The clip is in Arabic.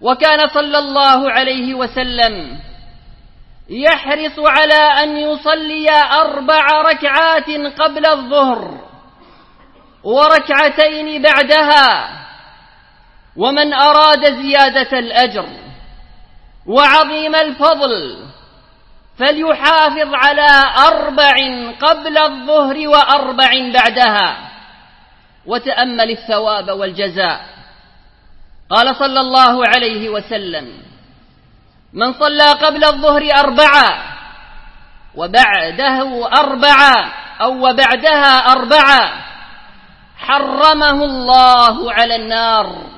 وكان صلى الله عليه وسلم يحرص على أن يصلي 4 ركعات قبل الظهر وركعتين بعدها، ومن أراد زيادة الأجر وعظيم الفضل فليحافظ على 4 قبل الظهر و4 بعدها، وتأمل الثواب والجزاء. قال صلى الله عليه وسلم: من صلى قبل الظهر 4 وبعده 4 أو وبعدها 4 حرمه الله على النار.